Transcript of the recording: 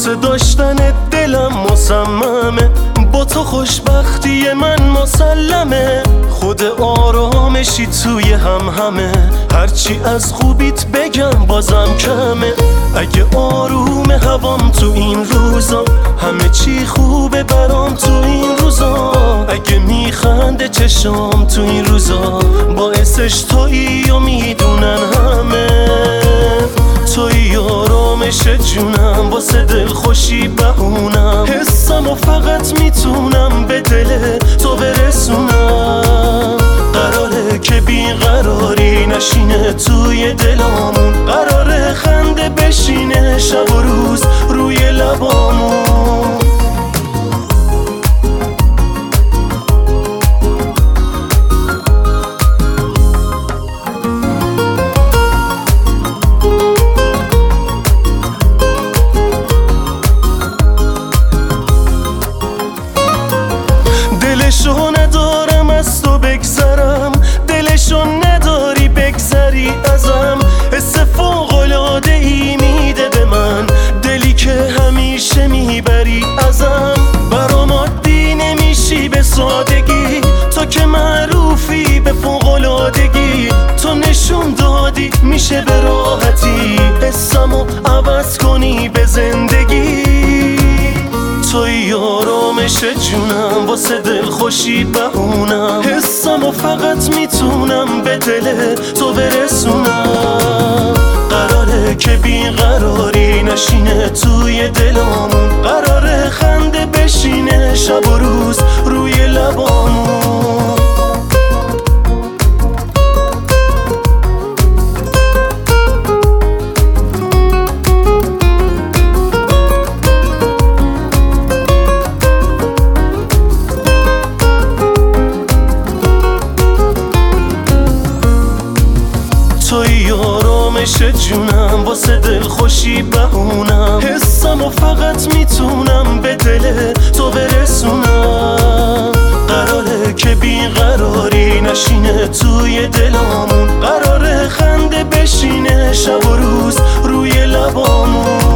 واسه داشتن دلم مصممه، با تو خوشبختی من مسلمه. خود آرامشی توی همه، هرچی از خوبیت بگم بازم کمه. اگه آروم هوام تو این روزا، همه چی خوبه برام تو این روزا. اگه میخنده چشام تو این روزا، باعثش تویی و میدونن همه. تویی آرامش جونم، واسه دل خوشی بهونم. حسم و فقط میتونم به دل تو برسونم. قراره که بیقراری نشینه توی دلامون، قراره خنده بشینه شب و روز روی لبامون. دلشو ندارم از تو بگذرم، دلشو نداری بگذری ازم. حس فوق‌العاده ای میده به من، دلی که همیشه میبری ازم. برام عادی نمیشی به سادگی، تو که معروفی به فوق‌العادگی. تو نشون دادی میشه به راحتی حسمو عوض کنی به زندگی. توی آرامش جونم، واسه دل خوشی بهونم. حسم و فقط میتونم به دل تو برسونم. قراره که بیقراری نشینه توی دلامون، قراره خنده بشینه شب و روز روی لبامون. توی آرامش جونم، واسه دل خوشی بهونم. حسم و فقط میتونم به دل تو برسونم. قراره که بیقراری نشینه توی دلامون، قراره خنده بشینه شب و روز روی لبامون.